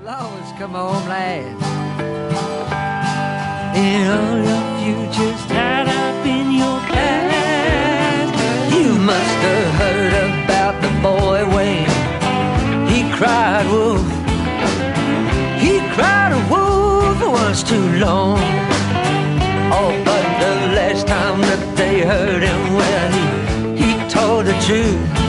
Always come home last. And all your futures tied up in your past. You must have heard about the boy Wayne. He cried wolf. He cried a wolf once too long. Oh, but the last time that they heard him, well, he told the truth.